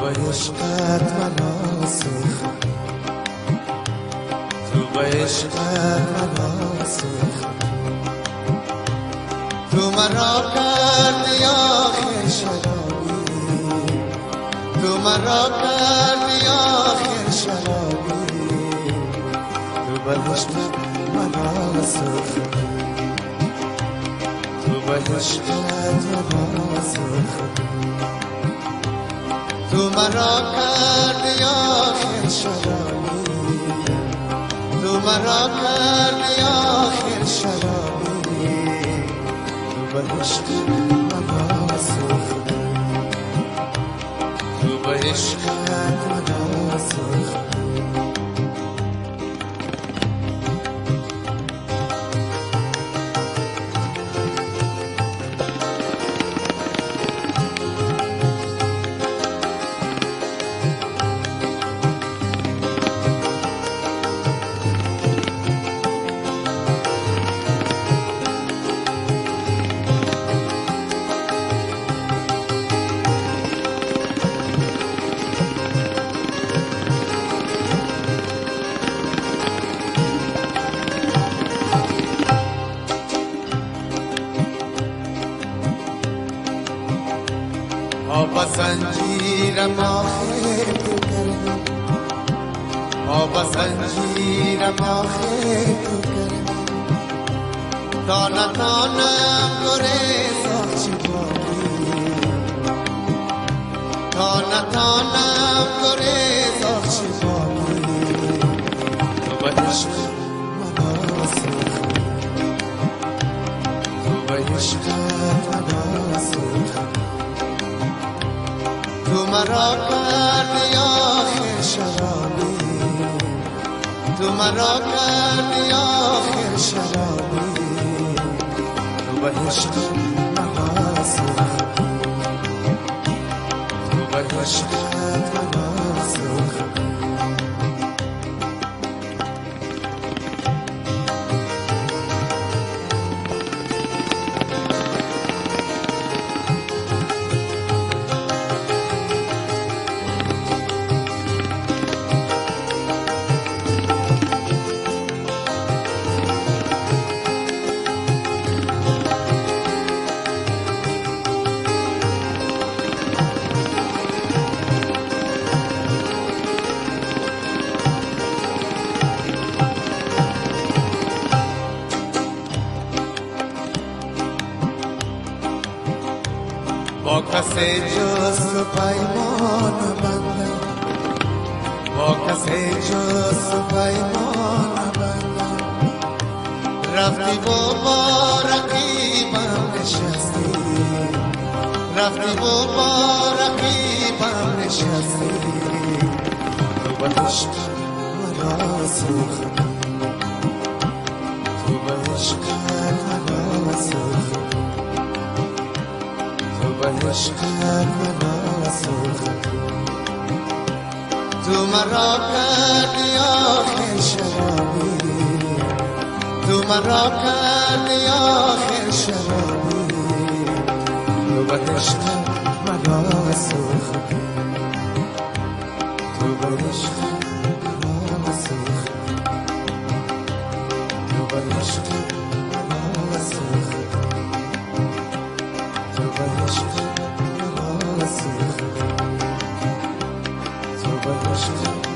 با عشقت مرا سوخت، تو با عشقت مرا سوخت، تو مرا کردی آخر شرابی، تو مرا کردی آخر شرابی، تو با عشقت مرا سوخت، تو با عشقت مرا سوخت، تو مرا کردی آخر شرابی، تو مرا کردی آخر شرابی، تو با عشقت مرا سوخت، تو با عشقت مرا سوخت. آبا زنجیرم آخر تو کردم، آبا زنجیرم آخر تو کردم، تا نتانم گریز آخچه باری، تا نتانم گریز آخچه باری، تو با عشقت مرا سوخت، تو با عشقت مرا سوخت، تو مرا کردی آخر شرابی، تو مرا کردی آخر شرابی، تو با عشقت مرا سوخت، تو با عشقت مرا سوخت. با کسی جز تو پیمان بندم، با کسی جز تو پیمان بندم، رفتی و با رقیبم نشستی، رفتی و با رقیبم نشستی، تو با عشقت مرا سوخت، تو با عشقت مرا سوخت، با عشقت مرا سوخت، تو مرا کردی آخر شرابی، تو مرا کردی آخر شرابی، تو با عشقت مرا سوخت، تو با عشقت مرا سوخت، تو با عشقت مرا سوخت، تو با عشقت مرا سوخت، تو با عشقت